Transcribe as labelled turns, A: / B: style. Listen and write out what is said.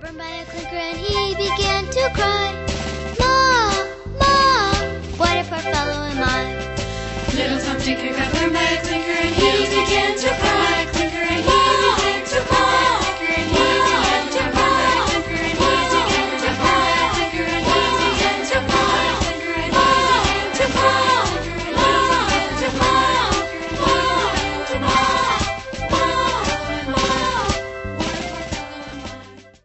A: burned by a clinker and he began to cry. Ma, Ma, what a poor fellow am I.
B: Little Tom Tinker got burned by a clinker.